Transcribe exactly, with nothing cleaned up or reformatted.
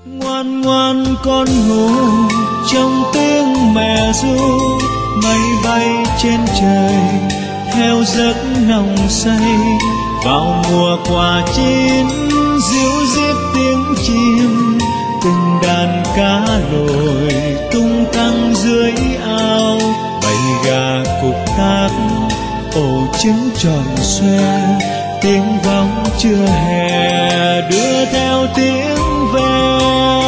Ngoan ngoan con ngủ trong tiếng mẹ ru, mây bay trên trời theo giấc nồng say. Vào mùa quả chín ríu rít tiếng chim, từng đàn cá lội tung tăng dưới ao. Bầy gà cục tác ổ trứng tròn xoe, tiếng vọng trưa hè đưa theo tiếng ve.